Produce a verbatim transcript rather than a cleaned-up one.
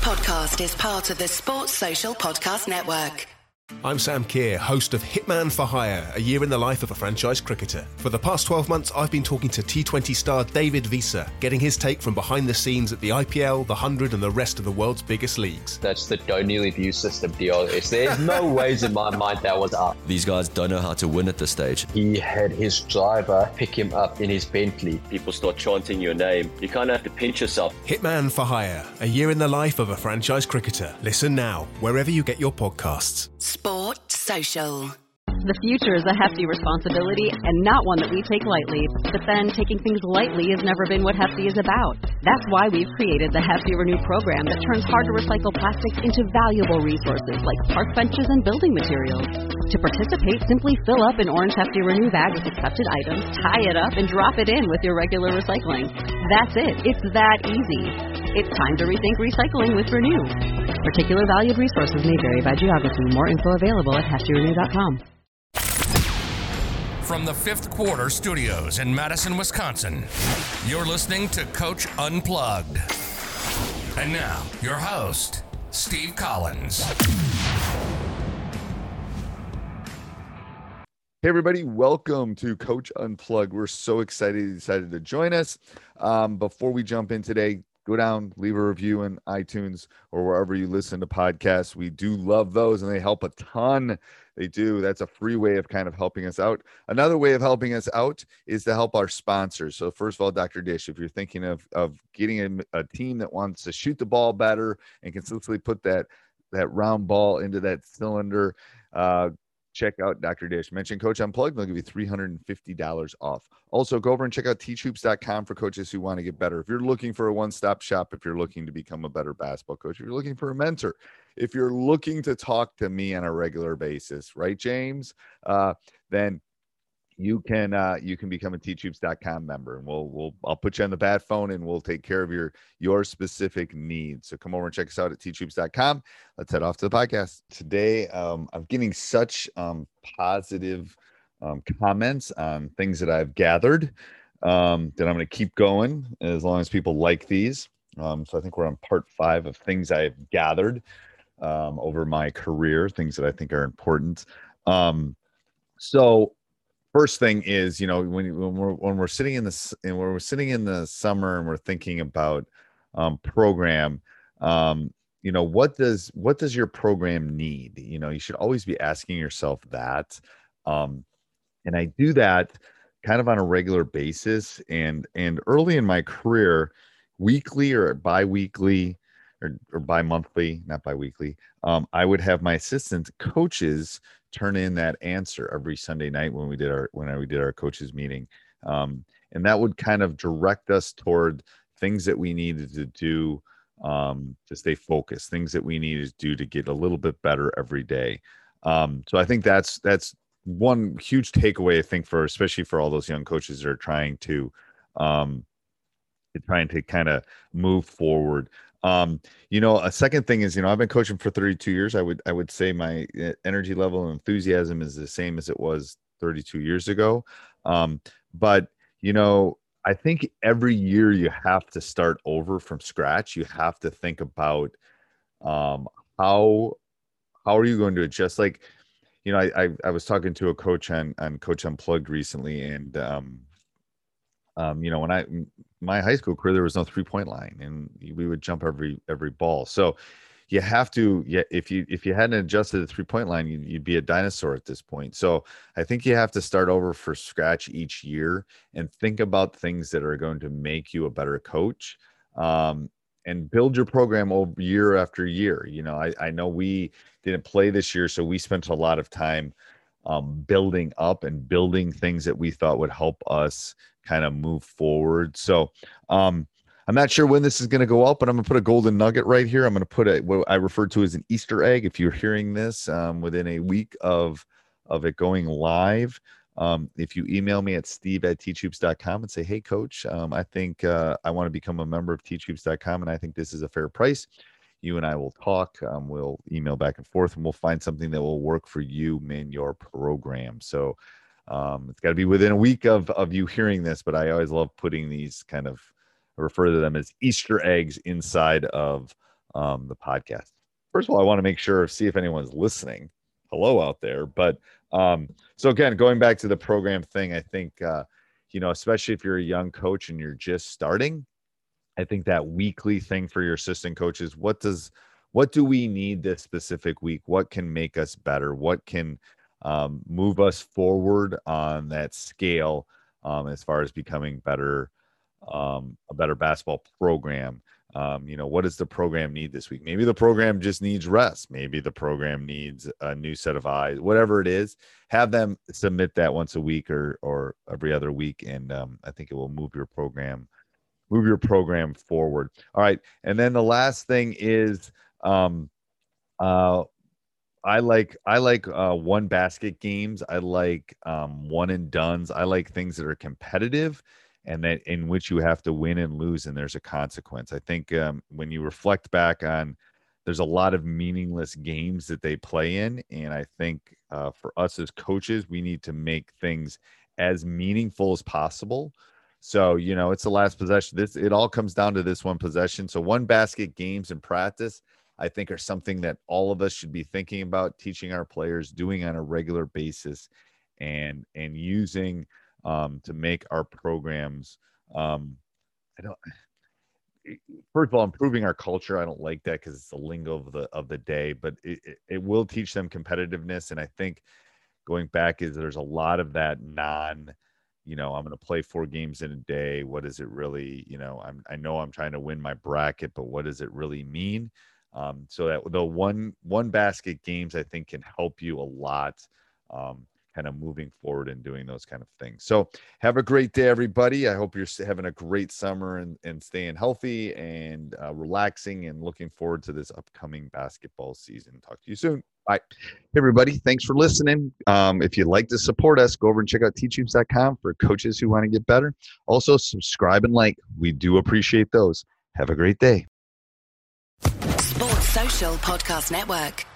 podcast is part of the Sports Social Podcast Network. I'm Sam Keir, host of Hitman for Hire, a year in the life of a franchise cricketer. For the past twelve months, I've been talking to T twenty star David Visa, getting his take from behind the scenes at the I P L, the one hundred and the rest of the world's biggest leagues. That's the O'Neil view system deal. Is there's no ways in my mind that was up. These guys don't know how to win at this stage. He had his driver pick him up in his Bentley. People start chanting your name. You kind of have to pinch yourself. Hitman for Hire, a year in the life of a franchise cricketer. Listen now, wherever you get your podcasts. Sport Social. The future is a hefty responsibility and not one that we take lightly. But then taking things lightly has never been what Hefty is about. That's why we've created the Hefty Renew program that turns hard-to-recycle plastics into valuable resources like park benches and building materials. To participate, simply fill up an orange Hefty Renew bag with accepted items, tie it up, and drop it in with your regular recycling. That's it. It's that easy. It's time to rethink recycling with Renew. Particular valued resources may vary by geography. More info available at hefty renew dot com. From the Fifth Quarter Studios in Madison, Wisconsin, you're listening to Coach Unplugged. And now, your host, Steve Collins. Hey everybody, welcome to Coach Unplugged. We're so excited you decided to join us. Um, before we jump in today, go down, leave a review in iTunes or wherever you listen to podcasts. We do love those and they help a ton. They do. That's a free way of kind of helping us out. Another way of helping us out is to help our sponsors. So first of all, Doctor Dish, if you're thinking of, of getting a, a team that wants to shoot the ball better and consistently put that, that round ball into that cylinder, uh, check out Doctor Dish. Mention Coach Unplugged, they'll give you three hundred fifty dollars off. Also, go over and check out teach hoops dot com for coaches who want to get better. If you're looking for a one-stop shop, if you're looking to become a better basketball coach, if you're looking for a mentor, if you're looking to talk to me on a regular basis, right, James? Uh, then you can uh, you can become a teach hoops dot com member, and we'll we'll I'll put you on the bat phone, and we'll take care of your your specific needs. So come over and check us out at teach hoops dot com. Let's head off to the podcast today. Um, I'm getting such um, positive um, comments on things that I've gathered um, that I'm going to keep going as long as people like these. Um, so I think we're on part five of things I've gathered um, over my career, things that I think are important. Um, so. First thing is, you know, when, when we're when we're sitting in this and when we're sitting in the summer and we're thinking about um, program, um, you know, what does what does your program need? You know, you should always be asking yourself that. Um, and I do that kind of on a regular basis. And and early in my career, weekly or bi-weekly or, or bi-monthly, not bi-weekly, um, I would have my assistant coaches turn in that answer every Sunday night when we did our when we did our coaches meeting, um, and that would kind of direct us toward things that we needed to do um, to stay focused, things that we needed to do to get a little bit better every day. Um, so I think that's that's one huge takeaway. I think for especially for all those young coaches that are trying to um, trying to kind of move forward. Um, you know, a second thing is, you know, I've been coaching for thirty-two years. I would, I would say my energy level and enthusiasm is the same as it was thirty-two years ago. Um, but, you know, I think every year you have to start over from scratch. You have to think about, um, how, how are you going to adjust? Like, you know, I, I, I was talking to a coach on, on Coach Unplugged recently, and, um, Um, you know, when I, my high school career, there was no three point line and we would jump every, every ball. So you have to, yeah, if you, if you hadn't adjusted the three point line, you'd, you'd be a dinosaur at this point. So I think you have to start over for scratch each year and think about things that are going to make you a better coach, um, and build your program over year after year. You know, I, I know we didn't play this year, so we spent a lot of time um, building up and building things that we thought would help us kind of move forward. So um, I'm not sure when this is going to go out, but I'm going to put a golden nugget right here. I'm going to put a, what I refer to as an Easter egg. If you're hearing this um, within a week of, of it going live, um, if you email me at steve at teach hoops dot com and say, hey coach, um, I think uh, I want to become a member of teach hoops dot com and I think this is a fair price. You and I will talk. Um, we'll email back and forth and we'll find something that will work for you in your program. So um, it's got to be within a week of, of you hearing this, but I always love putting these kind of, I refer to them as Easter eggs inside of um, the podcast. First of all, I want to make sure, see if anyone's listening. Hello out there. But um, so again, going back to the program thing, I think, uh, you know, especially if you're a young coach and you're just starting, I think that weekly thing for your assistant coaches, what does, what do we need this specific week? What can make us better? What can um, move us forward on that scale um, as far as becoming better, um, a better basketball program? Um, you know, what does the program need this week? Maybe the program just needs rest. Maybe the program needs a new set of eyes, whatever it is. Have them submit that once a week or or every other week, and um, I think it will move your program, move your program forward. All right, and then the last thing is, um, uh, I like I like uh, one basket games. I like um, one and dones. I like things that are competitive, and that in which you have to win and lose, and there's a consequence. I think um, when you reflect back on, there's a lot of meaningless games that they play in, and I think uh, for us as coaches, we need to make things as meaningful as possible. So, you know, it's the last possession. This it all comes down to this one possession. So one basket games in practice, I think, are something that all of us should be thinking about, teaching our players, doing on a regular basis, and and using Um, to make our programs, um, I don't, first of all, improving our culture. I don't like that because it's the lingo of the, of the day, but it, it, it will teach them competitiveness. And I think going back is there's a lot of that non, you know, I'm going to play four games in a day. What is it really, you know, I'm, I know I'm trying to win my bracket, but what does it really mean? Um, so that the one, one basket games, I think, can help you a lot. Um, kind of moving forward and doing those kind of things. So have a great day, everybody. I hope you're having a great summer and, and staying healthy and uh, relaxing and looking forward to this upcoming basketball season. Talk to you soon. Bye. Hey, everybody. Thanks for listening. Um, if you'd like to support us, go over and check out teachhoops dot com for coaches who want to get better. Also, subscribe and like. We do appreciate those. Have a great day. Sports Social Podcast Network.